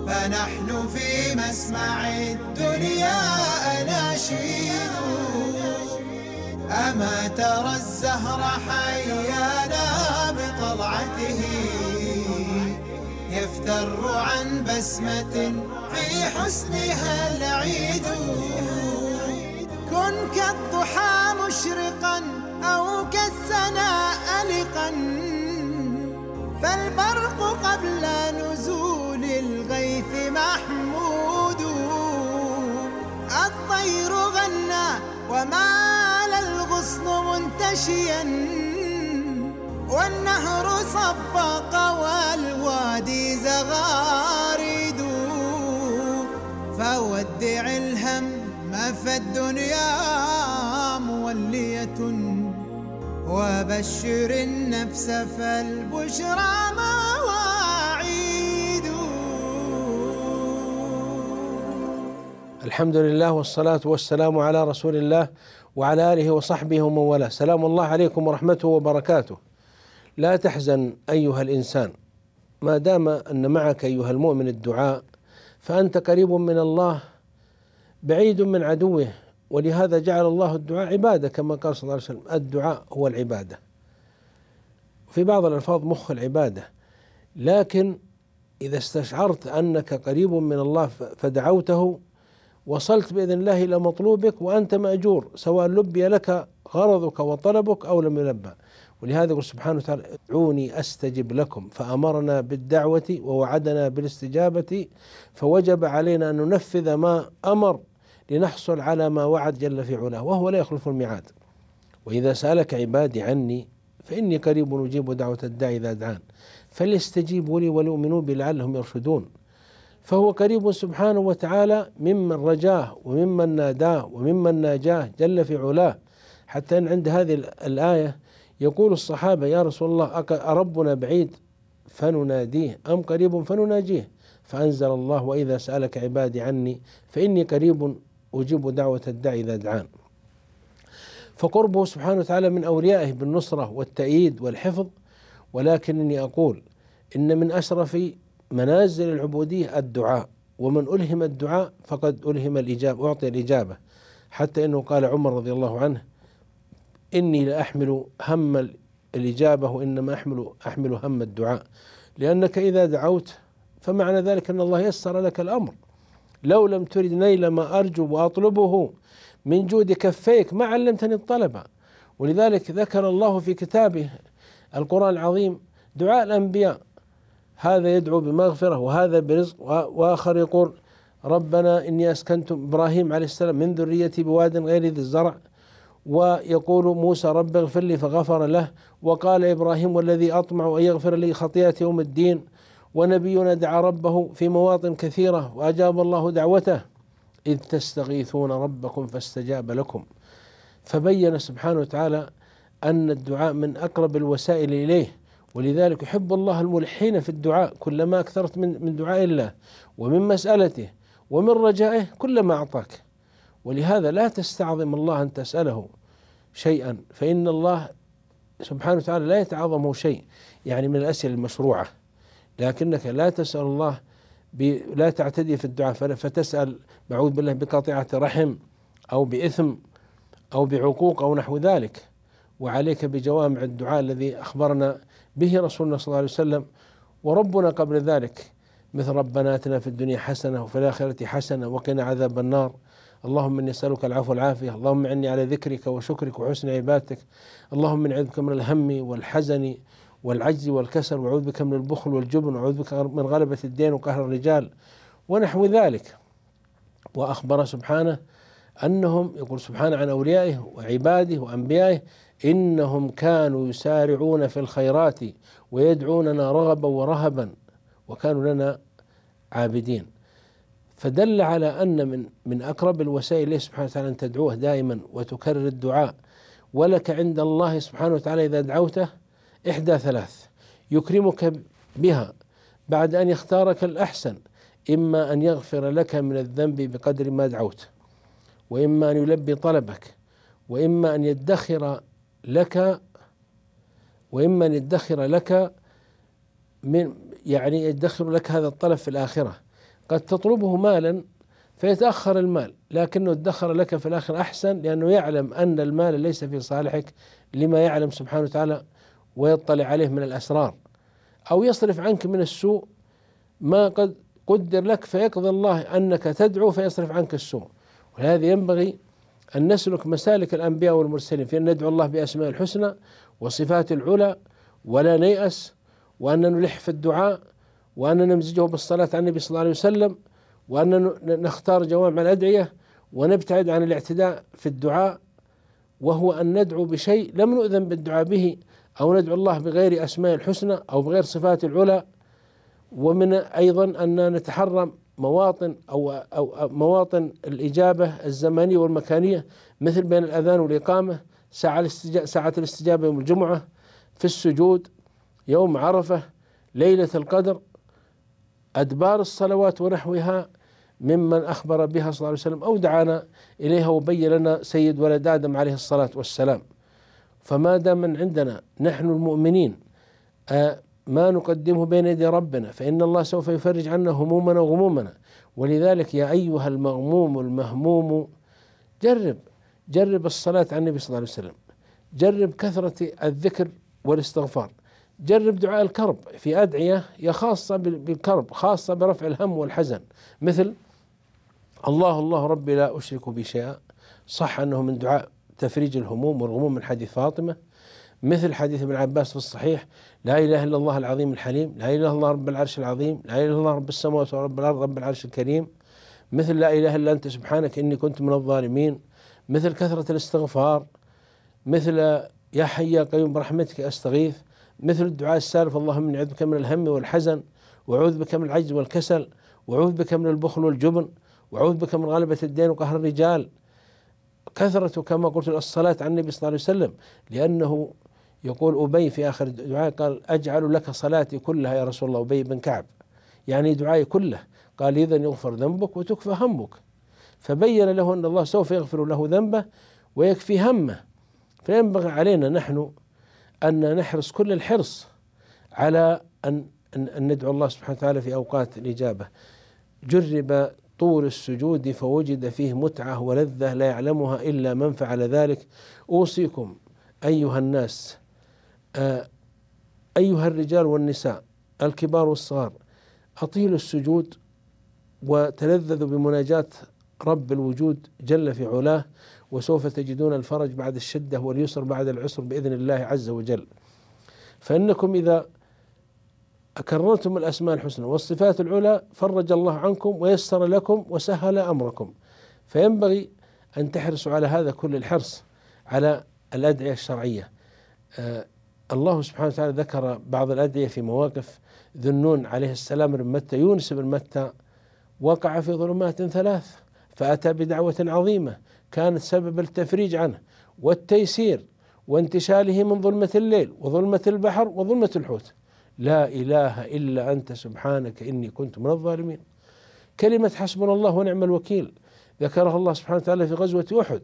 فنحن في مسمع الدنيا أناشيد. أما ترى الزهر حيانا بطلعته، يفتر عن بسمة في حسنها العيد. كن كالضحى مشرقا أو كالسنا ألقا، فالبرق قبل نزول الغيث محمود. الطير غنى ومال الغصن منتشيا، والنهر صفق والوادي زغاريد. فودع الهم فالدنيا مولية، وبشر النفس فالبشرى مواعيد. الحمد لله والصلاة والسلام على رسول الله وعلى آله وصحبه ومن والاه. سلام الله عليكم ورحمته وبركاته. لا تحزن أيها الإنسان، ما دام أن معك أيها المؤمن الدعاء فأنت قريب من الله بعيد من عدوه. ولهذا جعل الله الدعاء عبادة، كما قال صلى الله عليه وسلم: الدعاء هو العبادة. في بعض الألفاظ مخ العبادة. لكن إذا استشعرت أنك قريب من الله فدعوته، وصلت بإذن الله إلى مطلوبك وأنت مأجور، سواء لبي لك غرضك وطلبك أو لم يلبى. ولهذا يقول سبحانه وتعالى: ادعوني أستجب لكم، فأمرنا بالدعوة ووعدنا بالاستجابة، فوجب علينا أن ننفذ ما أمر لنحصل على ما وعد جل في علاه، وهو لا يخلف الميعاد. وإذا سألك عبادي عني فإني قريب أجيب دعوة الداعي إذا دعان، فليستجيبوا لي وليؤمنوا بي لعلهم يرشدون. فهو قريب سبحانه وتعالى ممن رجاه وممن ناداه وممن ناجاه جل في علاه. حتى أن عند هذه الآية يقول الصحابة: يا رسول الله، أربنا بعيد فنناديه أم قريب فنناجيه؟ فأنزل الله: وإذا سألك عبادي عني فإني قريب أجيب دعوة الداعي إذا دعان. فقربه سبحانه وتعالى من أوليائه بالنصرة والتأييد والحفظ. ولكنني أقول إن من أشرف منازل العبودية الدعاء، ومن ألهم الدعاء فقد ألهم الإجابة، أعطي الإجابة. حتى إنه قال عمر رضي الله عنه: إني لأحمل هم الإجابة وإنما أحمل هم الدعاء. لأنك إذا دعوت فمعنى ذلك أن الله يسر لك الأمر. لو لم ترد نيل ما أرجو وأطلبه من جود كفيك ما علمتني الطلب. ولذلك ذكر الله في كتابه القرآن العظيم دعاء الأنبياء، هذا يدعو بمغفرة وهذا برزق، وآخر يقول: ربنا إني أسكنت إبراهيم عليه السلام من ذريتي بواد غير ذي الزرع. ويقول موسى: رب اغفر لي فغفر له. وقال إبراهيم: والذي أطمع أن يغفر لي خطيئتي يوم الدين. ونبينا دعا ربه في مواطن كثيرة وأجاب الله دعوته: إذ تستغيثون ربكم فاستجاب لكم. فبين سبحانه وتعالى أن الدعاء من أقرب الوسائل إليه. ولذلك يحب الله الملحين في الدعاء، كلما أكثرت من دعاء الله ومن مسألته ومن رجائه كلما أعطاك. ولهذا لا تستعظم الله أن تسأله شيئا، فإن الله سبحانه وتعالى لا يتعظمه شيء يعني من الأسئلة المشروعة. لكنك لا تسأل الله لا تعتدي في الدعاء فتسأل بعوذ بالله بقطيعة رحم أو بإثم أو بعقوق أو نحو ذلك. وعليك بجوامع الدعاء الذي أخبرنا به رسولنا صلى الله عليه وسلم. وربنا قبل ذلك مثل: ربنا آتنا في الدنيا حسنة وفي الآخرة حسنة وقنا عذاب النار، اللهم إني أسألك العفو والعافية، اللهم إني على ذكرك وشكرك وحسن عبادتك، اللهم إني أعوذ بك من الهم والحزن والعجز والكسل، وأعوذ بك من البخل والجبن، وأعوذ بك من غلبة الدين وقهر الرجال ونحو ذلك. وأخبر سبحانه أنهم، يقول سبحانه عن أوليائه وعباده وأنبيائه: إنهم كانوا يسارعون في الخيرات ويدعوننا رغبا ورهبا وكانوا لنا عابدين. فدل على أن من أقرب الوسائل له سبحانه وتعالى أن تدعوه دائما وتكرر الدعاء. ولك عند الله سبحانه وتعالى إذا دعوته إحدى ثلاث يكرمك بها بعد أن يختارك الأحسن: إما أن يغفر لك من الذنب بقدر ما دعوت، وإما أن يلبي طلبك، وإما أن يدخر لك من يدخر لك هذا الطلب في الآخرة. قد تطلبه مالا فيتأخر المال، لكنه ادخر لك في الآخر أحسن، لأنه يعلم أن المال ليس في صالحك لما يعلم سبحانه وتعالى ويطلع عليه من الأسرار، أو يصرف عنك من السوء ما قد قدر لك، فيقضي الله أنك تدعو فيصرف عنك السوء. ولهذا ينبغي أن نسلك مسالك الأنبياء والمرسلين في أن ندعو الله بأسماء الحسنى وصفات العلى ولا نيأس، وأن نلح في الدعاء، وأن نمزجه بالصلاة على النبي صلى الله عليه وسلم، وأن نختار جوامع الأدعية، ونبتعد عن الاعتداء في الدعاء، وهو أن ندعو بشيء لم نؤذن بالدعاء به، أو ندعو الله بغير أسماء الحسنى أو بغير صفات العلى. ومن أيضا أن نتحرم أو مواطن الإجابة الزمانية والمكانية، مثل بين الأذان والإقامة، ساعة الاستجابة يوم الجمعة، في السجود يوم عرفة، ليلة القدر، أدبار الصلوات ونحوها ممن أخبر بها صلى الله عليه وسلم أو دعانا إليها وبين لنا سيد ولد آدم عليه الصلاة والسلام. فما دام من عندنا نحن المؤمنين ما نقدمه بين يدي ربنا، فإن الله سوف يفرج عنا همومنا وغمومنا. ولذلك يا أيها المغموم المهموم جرب الصلاة على النبي صلى الله عليه وسلم، جرب كثرة الذكر والاستغفار، جرب دعاء الكرب في أدعية خاصة بالكرب، خاصة برفع الهم والحزن، مثل الله ربي لا أشرك به شيئا، صح أنه من دعاء تفريج الهموم والغموم من حديث فاطمة. مثل حديث ابن عباس في الصحيح: لا إله إلا الله العظيم الحليم، لا إله إلا الله رب العرش العظيم، لا إله إلا الله رب السماوات ورب الأرض رب العرش الكريم. مثل لا إله إلا أنت سبحانك إني كنت من الظالمين. مثل كثرة الاستغفار، مثل يا حي يا قيوم برحمتك أستغيث. مثل الدعاء السالف: اللهم إني أعوذ بك من الهم والحزن، وأعوذ بك من العجز والكسل، وأعوذ بك من البخل والجبن، وأعوذ بك من غلبة الدين وقهر الرجال. كثرة كما قلت الصلاة على النبي صلى الله عليه وسلم، لأنه يقول أبي في آخر الدعاء قال: أجعل لك صلاتي كلها يا رسول الله. أبي بن كعب يعني دعائي كله، قال: إذن يغفر ذنبك وتكفى همك. فبين له أن الله سوف يغفر له ذنبه ويكفي همه. فينبغي علينا نحن أن نحرص كل الحرص على أن ندعو الله سبحانه وتعالى في أوقات الإجابة. جرب طول السجود فوجد فيه متعة ولذة لا يعلمها إلا من فعل ذلك. أوصيكم أيها الناس، أيها الرجال والنساء الكبار والصغار، أطيلوا السجود وتلذذوا بمناجاة رب الوجود جل في علاه، وسوف تجدون الفرج بعد الشدة واليسر بعد العسر بإذن الله عز وجل. فإنكم إذا أكررتم الأسماء الحسنى والصفات العلى فرج الله عنكم ويسر لكم وسهل أمركم. فينبغي أن تحرصوا على هذا كل الحرص على الأدعية الشرعية. الله سبحانه وتعالى ذكر بعض الأدعية في مواقف. ذو النون عليه السلام بن متى، يونس بن متى، وقع في ظلمات ثلاث فأتى بدعوة عظيمة كانت سبب التفريج عنه والتيسير وانتشاله من ظلمة الليل وظلمة البحر وظلمة الحوت: لا إله إلا أنت سبحانك إني كنت من الظالمين. كلمة حسبنا الله ونعم الوكيل ذكرها الله سبحانه وتعالى في غزوة أحد،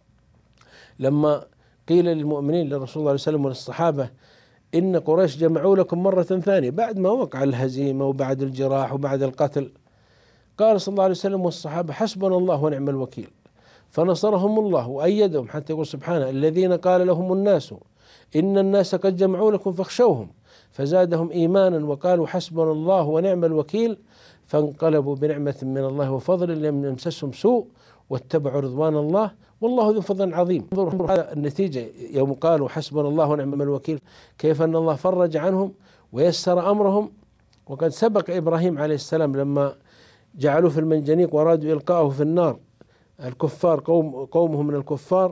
لما قيل للمؤمنين للرسول صلى الله عليه وسلم وللصحابة: إن قريش جمعوا لكم مرة ثانية، بعد ما وقع الهزيمة وبعد الجراح وبعد القتل. قال صلى الله عليه وسلم والصحابة: حسبنا الله ونعم الوكيل. فنصرهم الله وأيدهم، حتى يقول سبحانه: الذين قال لهم الناس إن الناس قد جمعوا لكم فاخشوهم فزادهم إيمانا وقالوا حسبنا الله ونعم الوكيل فانقلبوا بنعمة من الله وفضل لم يمسسهم سوء واتبعوا رضوان الله والله ذو فضل عظيم. انظروا هذا النتيجة يوم قالوا حسبنا الله ونعم الوكيل، كيف أن الله فرج عنهم ويسر أمرهم. وقد سبق إبراهيم عليه السلام لما جعلوه في المنجنيق وأرادوا إلقاءه في النار، الكفار قومه من الكفار،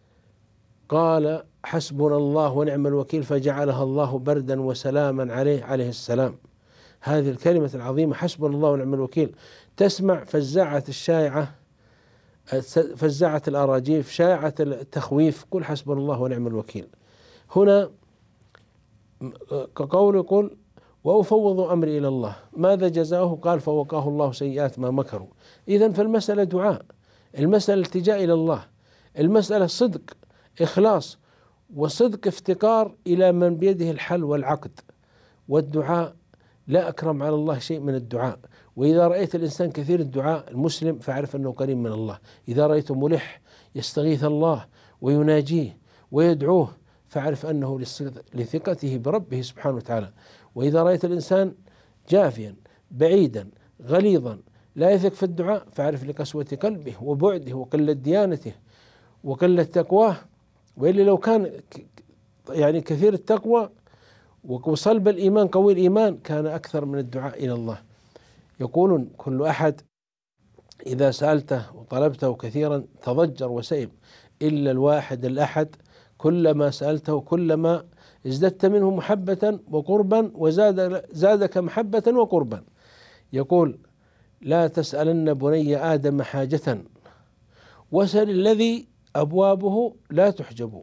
قال حسبنا الله ونعم الوكيل فجعلها الله بردا وسلاما عليه السلام. هذه الكلمة العظيمة حسبنا الله ونعم الوكيل تسمع فزاعة الشائعة، فزاعة الأراجيف، شائعة التخويف، قل حسبنا الله ونعم الوكيل. هنا كقول يقول: وأفوض أمري إلى الله. ماذا جزاؤه؟ قال: فوقاه الله سيئات ما مكروا. إذن فالمسألة دعاء، المسألة التجاء إلى الله، المسألة صدق إخلاص وصدق افتقار إلى من بيده الحل والعقد. والدعاء لا أكرم على الله شيء من الدعاء. وإذا رأيت الإنسان كثير الدعاء المسلم فاعرف أنه قريب من الله. إذا رأيته ملح يستغيث الله ويناجيه ويدعوه فاعرف أنه لثقته بربه سبحانه وتعالى. وإذا رأيت الإنسان جافيا بعيدا غليظا لا يثق في الدعاء فاعرف لقسوة قلبه وبعده وقلة ديانته وقلة تقواه. وإلا لو كان يعني كثير التقوى وصلب الإيمان قوي الإيمان كان أكثر من الدعاء إلى الله. يقولون كل أحد إذا سألته وطلبته كثيرا تضجر وسئم إلا الواحد الأحد كلما سألته كلما ازددت منه محبة وقربا وزادك محبة وقربا. يقول لا تسألن بني آدم حاجة وسل الذي أبوابه لا تحجب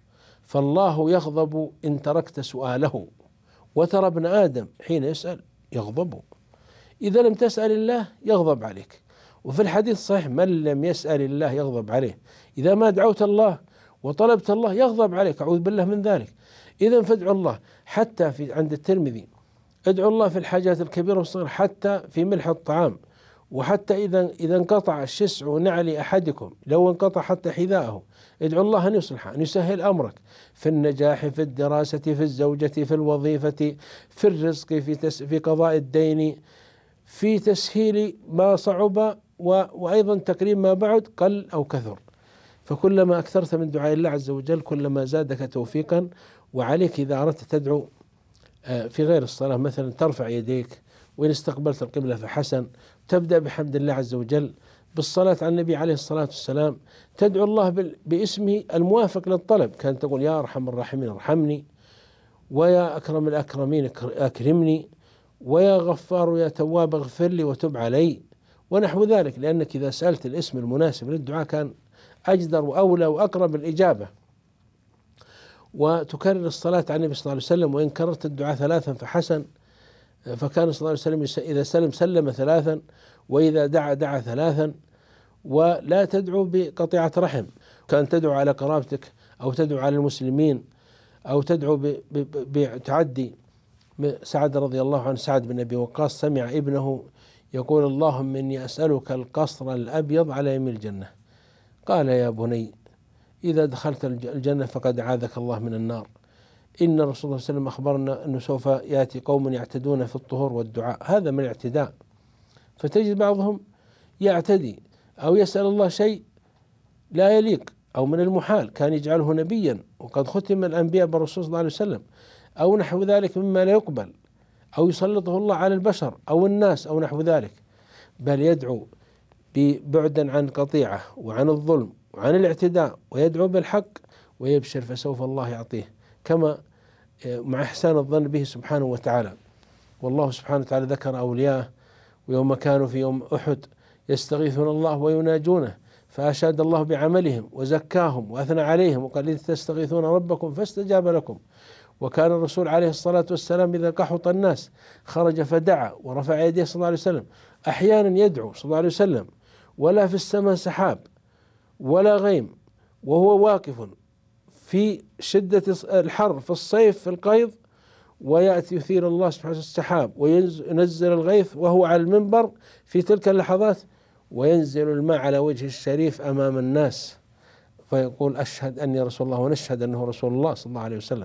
فالله يغضب إن تركت سؤاله وترى ابن آدم حين يسأل يغضب. إذا لم تسأل الله يغضب عليك. وفي الحديث صحيح من لم يسأل الله يغضب عليه. إذا ما دعوت الله وطلبت الله يغضب عليك أعوذ بالله من ذلك. إذا فادعوا الله حتى في عند الترمذي ادعوا الله في الحاجات الكبيرة والصغيرة حتى في ملح الطعام وحتى إذا انقطع الشسع نعل أحدكم لو انقطع حتى حذاءه ادعوا الله أن يصلحه أن يسهل أمرك في النجاح في الدراسة في الزوجة في الوظيفة في الرزق في قضاء الدين في تسهيل ما صعب وأيضا تقريب ما بعد قل أو كثر. فكلما أكثرت من دعاء الله عز وجل كلما زادك توفيقا. وعليك إذا أردت تدعو في غير الصلاة مثلا ترفع يديك وإن استقبلت القبلة فحسن تبدأ بحمد الله عز وجل بالصلاة على النبي عليه الصلاة والسلام تدعو الله باسمه الموافق للطلب. كان تقول يا أرحم الراحمين ارحمني ويا أكرم الأكرمين أكرمني ويا غفار يا تواب اغفر لي وتب علي ونحو ذلك. لأنك إذا سألت الاسم المناسب للدعاء كان أجدر وأولى وأقرب الإجابة. وتكرر الصلاة على النبي صلى الله عليه وسلم وإن كررت الدعاء 3 فحسن. فكان صلى الله عليه وسلم إذا سلم 3 وإذا دعا 3 ولا تدعو بقطيعة رحم. كان تدعو على قرابتك أو تدعو على المسلمين أو تدعو بتعدي. سعد رضي الله عنه سعد بن أبي وقاص سمع ابنه يقول اللهم إني أسألك القصر الأبيض على يمين الجنة. قال يا بني إذا دخلت الجنة فقد أعاذك الله من النار. إن الرسول صلى الله عليه وسلم أخبرنا أنه سوف يأتي قوم يعتدون في الطهور والدعاء. هذا من الاعتداء. فتجد بعضهم يعتدي أو يسأل الله شيء لا يليق أو من المحال كان يجعله نبيا وقد ختم الأنبياء بالرسول صلى الله عليه وسلم أو نحو ذلك مما لا يقبل أو يسلطه الله على البشر أو الناس أو نحو ذلك. بل يدعو بعدا عن قطيعة وعن الظلم وعن الاعتداء ويدعو بالحق ويبشر فسوف الله يعطيه كما مع إحسان الظن به سبحانه وتعالى. والله سبحانه وتعالى ذكر أولياءه ويوم كانوا في يوم أحد يستغيثون الله ويناجونه فأشاد الله بعملهم وزكاهم وأثنى عليهم وقال إذ تستغيثون ربكم فاستجاب لكم. وكان الرسول عليه الصلاة والسلام إذا قحط الناس خرج فدعا ورفع يديه صلى الله عليه وسلم. أحيانا يدعو صلى الله عليه وسلم ولا في السماء سحاب ولا غيم وهو واقف في شدة الحر في الصيف في القيض ويأتي يثير الله سبحانه السحاب وينزل الغيث وهو على المنبر في تلك اللحظات وينزل الماء على وجه الشريف أمام الناس فيقول أشهد أني رسول الله ونشهد أنه رسول الله صلى الله عليه وسلم.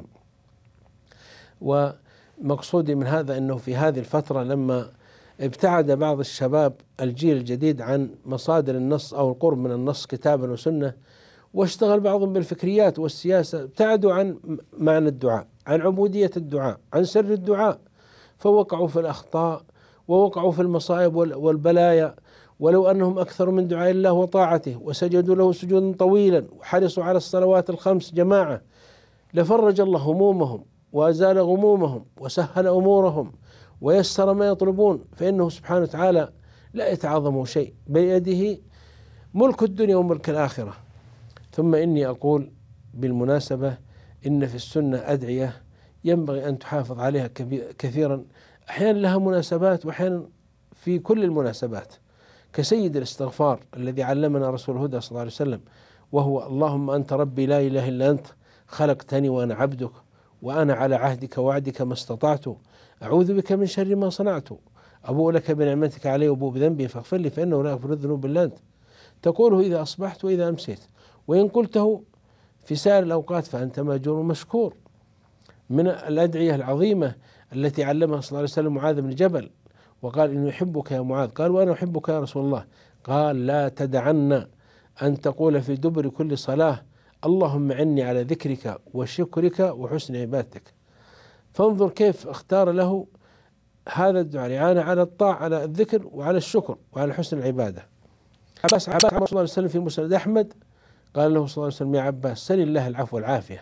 ومقصودي من هذا أنه في هذه الفترة لما ابتعد بعض الشباب الجيل الجديد عن مصادر النص أو القرب من النص كتابا وسنة واشتغل بعضهم بالفكريات والسياسة ابتعدوا عن معنى الدعاء عن عبودية الدعاء عن سر الدعاء فوقعوا في الأخطاء ووقعوا في المصائب والبلايا. ولو أنهم أكثر من دعاء الله وطاعته وسجدوا له سجودا طويلا وحرصوا على الصلوات الخمس جماعة لفرج الله همومهم وأزال غمومهم وسهل أمورهم ويسر ما يطلبون. فإنه سبحانه وتعالى لا يتعاظم شيء بيده ملك الدنيا وملك الآخرة. ثم إني أقول بالمناسبة إن في السنة أدعية ينبغي أن تحافظ عليها كثيرا أحيانا لها مناسبات وأحيانا في كل المناسبات كسيد الاستغفار الذي علمنا رسول الهدى صلى الله عليه وسلم وهو اللهم أنت ربي لا إله إلا أنت خلقتني وأنا عبدك وأنا على عهدك ووعدك ما استطعت أعوذ بك من شر ما صنعت، أبوء لك بنعمتك علي وأبوء بذنبي فاغفر لي فإنه لا يغفر الذنوب إلا أنت. تقوله إذا أصبحت وإذا أمسيت، وإن قلته في سائر الأوقات فأنت مأجور مشكور. من الأدعية العظيمة التي علمها صلى الله عليه وسلم معاذ بن جبل وقال إنه يحبك يا معاذ، قال وأنا أحبك يا رسول الله، قال لا تدعن أن تقول في دبر كل صلاة اللهم عني على ذكرك وشكرك وحسن عبادتك. فانظر كيف اختار له هذا الدعاء، الإعانة على الطاعة، على الذكر وعلى الشكر وعلى حسن العبادة. عباس صلى الله عليه وسلم في مسند أحمد قال له صلى الله عليه وسلم يا عباس سل الله العفو والعافية،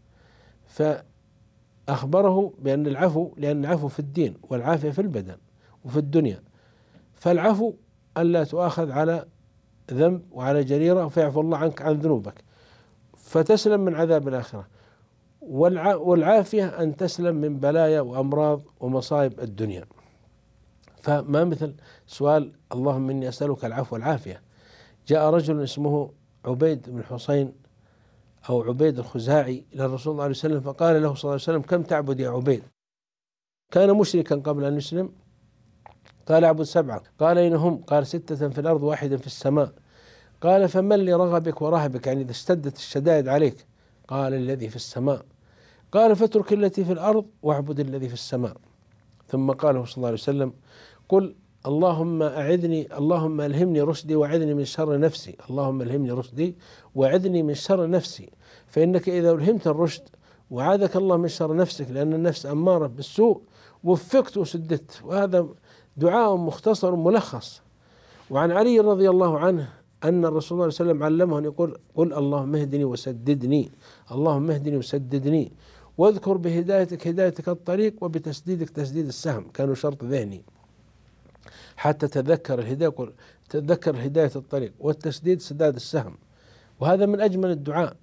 فأخبره بأن العفو، لأن العفو في الدين والعافية في البدن وفي الدنيا. فالعفو ألا تؤاخذ على ذنب وعلى جريرة فيعفو الله عنك عن ذنوبك فتسلم من عذاب الآخرة، والعافية أن تسلم من بلايا وأمراض ومصائب الدنيا. فما مثل سؤال اللهم إني أسألك العفو والعافية. جاء رجل اسمه عبيد بن حسين أو عبيد الخزاعي إلى الرسول صلى الله عليه وسلم فقال له صلى الله عليه وسلم كم تعبد يا عبيد؟ كان مشركا قبل أن يسلم. قال أعبد 7. قال أين هم؟ قال 6 في الأرض 1 في السماء. قال فمن لرغبك ورهبك، يعني إذا اشتدت الشدائد عليك؟ قال الذي في السماء. قال فاترك التي في الأرض واعبد الذي في السماء. ثم قاله صلى الله عليه وسلم قل اللهم أعذني، اللهم ألهمني رشدي وأعذني من شر نفسي، اللهم ألهمني رشدي وأعذني من شر نفسي، فإنك إذا ألهمت الرشد وعاذك الله من شر نفسك لأن النفس أمارة بالسوء وفقت وسددت. وهذا دعاء مختصر ملخص. وعن علي رضي الله عنه أن الرسول صلى الله عليه وسلم علمه أن يقول قل اللهم اهدني وسددني، اللهم اهدني وسددني، واذكر بهدايتك هدايتك الطريق وبتسديدك تسديد السهم. كانوا شرط ذهني حتى تذكر الهداية، تذكر هداية الطريق والتسديد سداد السهم. وهذا من أجمل الدعاء.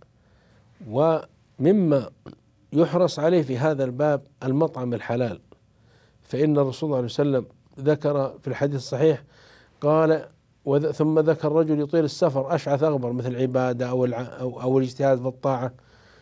ومما يحرص عليه في هذا الباب المطعم الحلال، فإن الرسول صلى الله عليه وسلم ذكر في الحديث الصحيح قال ثم ذكر رجل يطيل السفر أشعث أغبر مثل العبادة أو الاجتهاد في الطاعة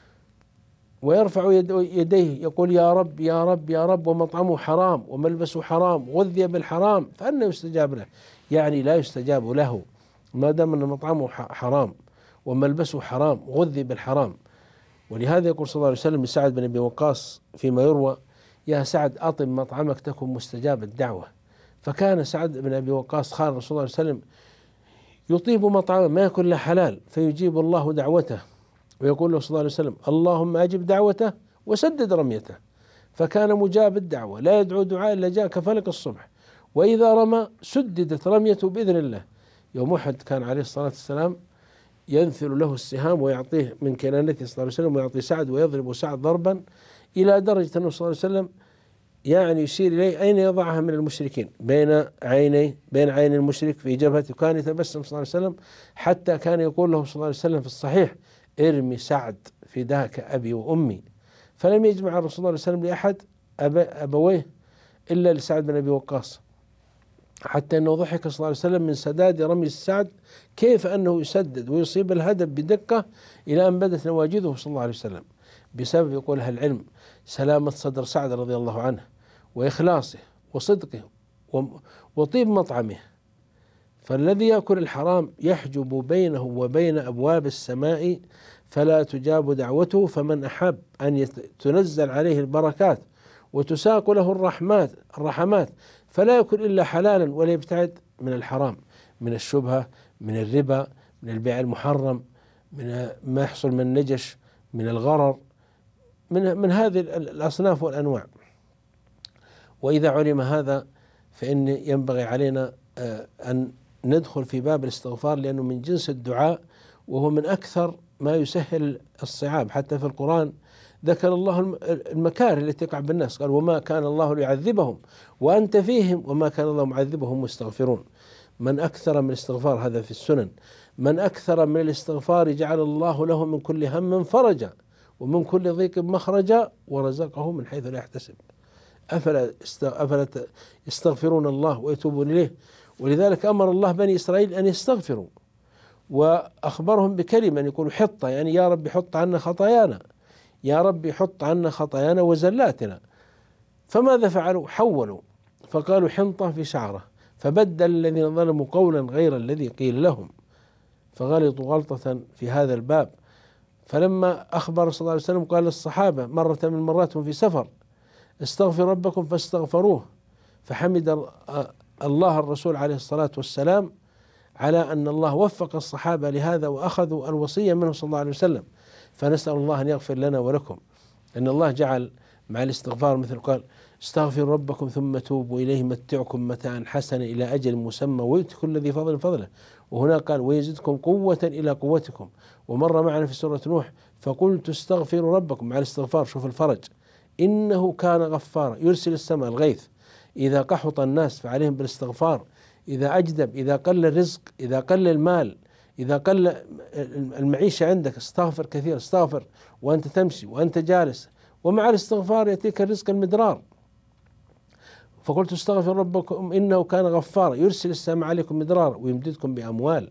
ويرفع يديه يقول يا رب يا رب يا رب ومطعمه حرام وملبسه حرام وغذي بالحرام فأنه يستجاب له، يعني لا يستجاب له ما دام أن مطعمه حرام وملبسه حرام وغذي بالحرام. ولهذا يقول صلى الله عليه وسلم لسعد بن أبي وقاص فيما يروى يا سعد أطب مطعمك تكن مستجاب الدعوة. فكان سعد بن أبي وقاص خال الرسول صلى الله عليه وسلم يطيب مطعمه ما يكون له حلال فيجيب الله دعوته، ويقول له صلى الله عليه وسلم اللهم أجب دعوته وسدد رميته. فكان مجاب الدعوة لا يدعو دعاء إلا جاء كفلق الصبح، وإذا رمى سددت رميته بإذن الله. يوم أحد كان عليه الصلاة والسلام ينثل له السهام ويعطيه من كنانته صلى الله عليه وسلم ويعطي سعد ويضرب سعد ضربا إلى درجة أنه صلى الله عليه وسلم يعني يشير إليه أين يضعها من المشركين بين عين المشرك في جبهته، كان يتبسم صلى الله عليه وسلم حتى كان يقول له صلى الله عليه وسلم في الصحيح ارمي سعد فداك أبي وأمي. فلم يجمع الرسول صلى الله عليه وسلم لأحد أبويه إلا لسعد بن أبي وقاص، حتى أنه ضحك صلى الله عليه وسلم من سداد رمي السعد كيف أنه يسدد ويصيب الهدف بدقة إلى أن بدت نواجذه صلى الله عليه وسلم بسبب يقول أهل العلم سلامة صدر سعد رضي الله عنه وإخلاصه وصدقه وطيب مطعمه. فالذي يأكل الحرام يحجب بينه وبين أبواب السماء فلا تجاب دعوته، فمن أحب أن تنزل عليه البركات وتساق له الرحمات فلا يأكل إلا حلالا ولا يبتعد من الحرام، من الشبهة، من الربا، من البيع المحرم، من ما يحصل من النجش، من الغرر، من هذه الأصناف والأنواع. وإذا علم هذا فإن ينبغي علينا أن ندخل في باب الاستغفار، لأنه من جنس الدعاء وهو من أكثر ما يسهل الصعاب. حتى في القرآن ذكر الله المكاره التي تقع بالناس، قال وما كان الله ليعذبهم وأنت فيهم وما كان الله معذبهم مستغفرون. من أكثر من الاستغفار، هذا في السنن، من أكثر من الاستغفار جعل الله له من كل هم فرجا ومن كل ضيق مخرجا ورزقه من حيث لا يحتسب. أفلا يستغفرون الله ويتوبون إليه؟ ولذلك أمر الله بني إسرائيل أن يستغفروا، وأخبرهم بكلمة يقول حطة، يعني يا رب حط عنا خطايانا، يا رب حط عنا خطايانا وزلاتنا. فماذا فعلوا؟ حولوا فقالوا حنطة في شعرة، فبدل الذين ظلموا قولا غير الذي قيل لهم، فغلطوا غلطة في هذا الباب. فلما أخبر صلى الله عليه وسلم قال للصحابة مرة من المرات في سفر: استغفر ربكم فاستغفروه، فحمد الله الرسول عليه الصلاة والسلام على أن الله وفق الصحابة لهذا وأخذوا الوصية منه صلى الله عليه وسلم. فنسأل الله أن يغفر لنا ولكم، أن الله جعل مع الاستغفار مثل قال: استغفروا ربكم ثم توبوا إليه متعكم متاعا حسنا إلى أجل مسمى ويؤتي كل ذي فضل فضله. وهنا قال: ويزدكم قوة إلى قوتكم. ومر معنا في سورة نوح: فقلت استغفروا ربكم، مع الاستغفار شوف الفرج، إنه كان غفارا يرسل السماء الغيث إذا قحط الناس فعليهم بالاستغفار، إذا أجدب، إذا قل الرزق، إذا قل المال، إذا قل المعيشة عندك، استغفر كثير، استغفر وأنت تمشي وأنت جالس، ومع الاستغفار يأتيك الرزق المدرار. فقلت استغفر ربكم إنه كان غفارا يرسل السماء عليكم مدرارا ويمددكم بأموال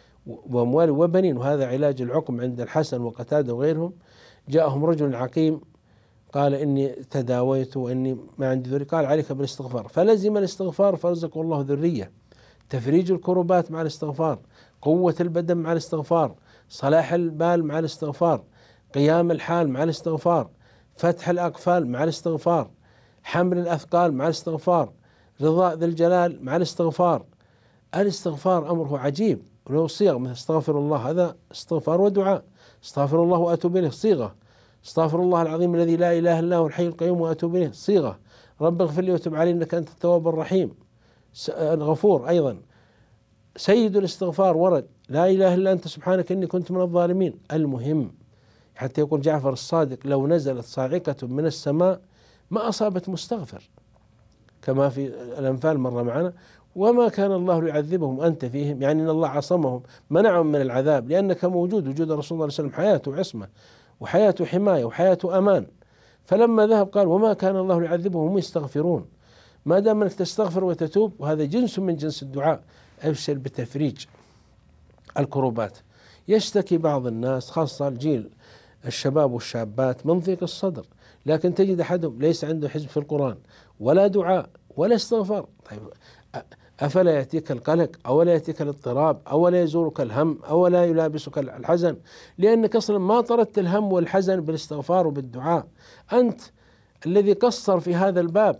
وبنين. وهذا علاج العقم عند الحسن وقتادة وغيرهم. جاءهم رجل عقيم قال: إني تداويت وإني ما عندي ذرية، قال: عليك بالاستغفار. فلزم الاستغفار فرزقه الله ذرية. تفريج الكربات مع الاستغفار، قوة البدن مع الاستغفار، صلاح البال مع الاستغفار، قيام الحال مع الاستغفار، فتح الأقفال مع الاستغفار، حمل الأثقال مع الاستغفار، رضاء ذي الجلال مع الاستغفار. الاستغفار أمره عجيب، له صيغ مثل استغفر الله، هذا استغفار ودعاء. استغفر الله وأتوب إليه صيغة. استغفر الله العظيم الذي لا إله إلا هو الحي القيوم وأتوب إليه صيغة. رب اغفر لي وتب علي إنك أنت التواب الرحيم الغفور أيضا. سيد الاستغفار ورد: لا إله إلا أنت سبحانك إني كنت من الظالمين. المهم حتى يقول جعفر الصادق: لو نزلت صاعقة من السماء ما أصابت مستغفر، كما في الأنفال مر معنا: وما كان الله ليعذبهم أنت فيهم، يعني أن الله عصمهم منعهم من العذاب، لأنك موجود. وجود الرسول صلى الله عليه وسلم حياته عصمة وحياته حماية وحياته أمان. فلما ذهب قال: وما كان الله ليعذبهم هم يستغفرون. ما دام أنك تستغفر وتتوب، وهذا جنس من جنس الدعاء، أبشر بتفريج الكروبات. يشتكي بعض الناس خاصة الجيل الشباب والشابات من ضيق الصدر، لكن تجد أحدهم ليس عنده حزب في القرآن ولا دعاء ولا استغفار. طيب أفلا يأتيك القلق، أولا يأتيك الاضطراب، أولا يزورك الهم، أولا يلابسك الحزن، لأنك أصلا ما طردت الهم والحزن بالاستغفار وبالدعاء. أنت الذي قصر في هذا الباب،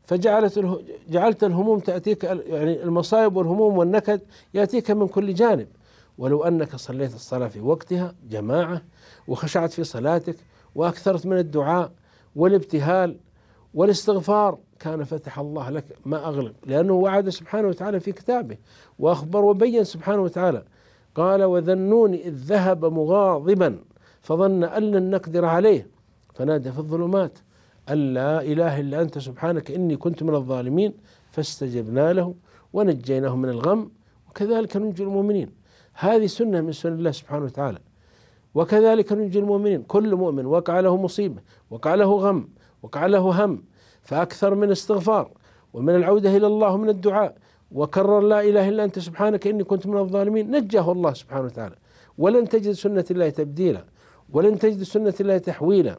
جعلت الهموم تأتيك، يعني المصائب والهموم والنكد يأتيك من كل جانب. ولو أنك صليت الصلاة في وقتها جماعة وخشعت في صلاتك وأكثرت من الدعاء والابتهال والاستغفار، كان فتح الله لك ما أغلق، لأنه وعد سبحانه وتعالى في كتابه وأخبر وبين سبحانه وتعالى. قال: وذنون إذ ذهب مغاضبا فظن أن لن نقدر عليه فنادى في الظلمات أن لا إله إلا أنت سبحانك إني كنت من الظالمين فاستجبنا له ونجيناه من الغم وكذلك ننجي المؤمنين. هذه سنة من سنن الله سبحانه وتعالى. وكذلك ننجي المؤمنين. كل مؤمن وقع له مصيبة، وقع له غم، وقع له هم، فأكثر من استغفار ومن العودة إلى الله ومن الدعاء، وكرر لا إله إلا أنت سبحانك إني كنت من الظالمين، نجاه الله سبحانه وتعالى. ولن تجد سنة الله تبديلا، ولن تجد سنة الله تحويلا.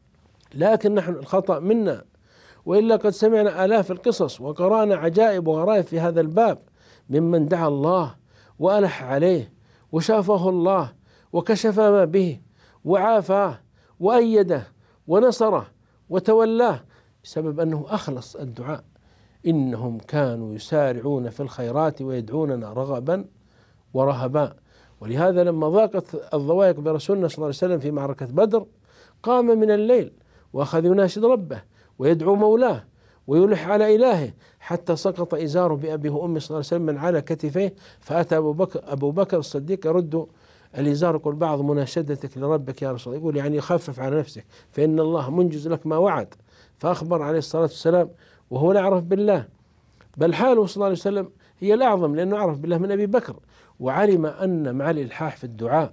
لكن نحن الخطأ منا، وإلا قد سمعنا آلاف القصص وقرأنا عجائب وغرائب في هذا الباب ممن دعا الله وألح عليه وشافه الله وكشف ما به وعافاه وأيده ونصره وتولاه بسبب أنه أخلص الدعاء. إنهم كانوا يسارعون في الخيرات ويدعوننا رغبا ورهبا. ولهذا لما ضاقت الضوائق برسولنا صلى الله عليه وسلم في معركة بدر، قام من الليل وأخذ يناشد ربه ويدعو مولاه ويلح على إلهه حتى سقط إزاره بأبيه وأمه صلى الله عليه وسلم من على كتفيه. فأتى أبو بكر الصديق يرد الإزار، يقول بعض مناشدتك لربك يا رسول الله، يقول يعني يخفف على نفسك فإن الله منجز لك ما وعد. فأخبر عليه الصلاة والسلام وهو لا يعرف بالله، بل حاله صلى الله عليه وسلم هي الأعظم، لأنه عرف بالله من أبي بكر، وعلم أن مع الإلحاح في الدعاء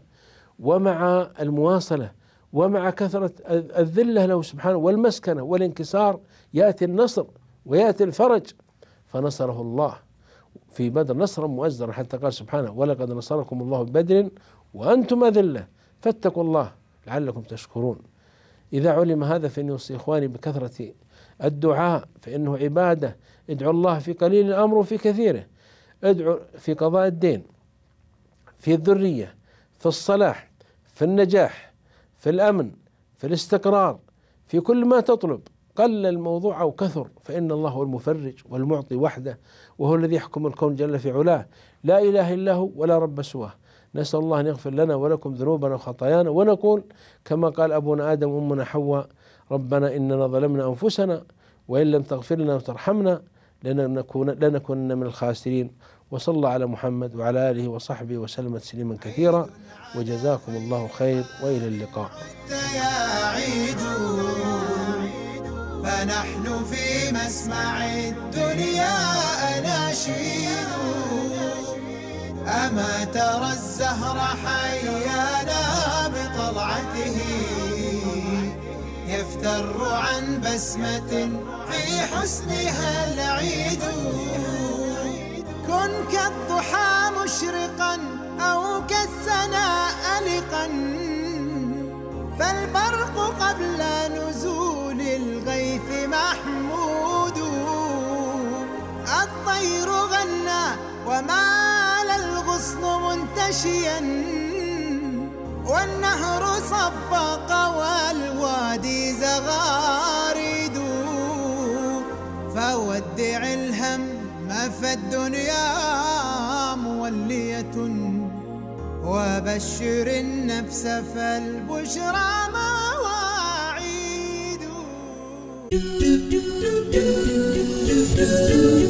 ومع المواصلة ومع كثرة الذلة له سبحانه والمسكنة والانكسار يأتي النصر ويأتي الفرج. فنصره الله في بدر نصرا مؤزرا، حتى قال سبحانه: ولقد نصركم الله ببدر وأنتم أذلة فاتقوا الله لعلكم تشكرون. إذا علم هذا فإني أوصي إخواني بكثرة الدعاء فإنه عبادة، ادعو الله في قليل الأمر وفي كثيره، ادعو في قضاء الدين، في الذرية، في الصلاح، في النجاح، في الأمن، في الاستقرار، في كل ما تطلب، قل الموضوع أو كثر، فإن الله هو المفرج والمعطي وحده، وهو الذي يحكم الكون جل في علاه، لا إله إلا هو ولا رب سواه. نسأل الله أن يغفر لنا ولكم ذنوبنا وخطايانا، ونقول كما قال أبونا آدم وأمنا حواء: ربنا إننا ظلمنا أنفسنا وإن لم تغفر لنا وترحمنا لنكونن من الخاسرين. وصلى الله على محمد وعلى آله وصحبه وسلم تسليما كثيرا، وجزاكم الله خير، وإلى اللقاء. يا عيد فنحن في مسمع الدنيا أناشيد، أما ترى الزهر حيانا بطلعته، يفتر عن بسمة في حسنها العيد. كن كالضحى مشرقا أو كالسنا ألقا، فالبرق قبل نزول الغيث محمود. الطير غنى ومال الغصن منتشيا، والنهر صفق والوادي زغاريد. فودع الهم فالدنيا مولية، وبشر النفس فالبشرى مواعيد.